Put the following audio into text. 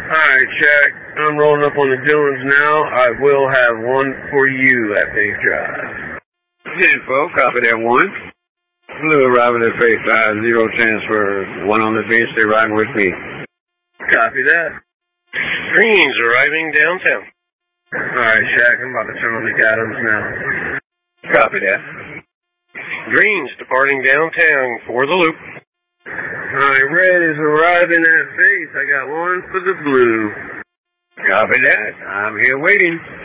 Alright, Shaq. I'm rolling up on the Dillons now. I will have one for you at Base Drive. 10-4, copy that one. Blue arriving at Base Drive, 0 transfer. One on the bench, they're riding with me. Copy that. Green's arriving downtown. Alright, Shaq. I'm about to turn on the Adams now. Copy that. Green's departing downtown for the loop. Alright, Red is arriving at base. I got one for the Blue. Copy that. I'm here waiting.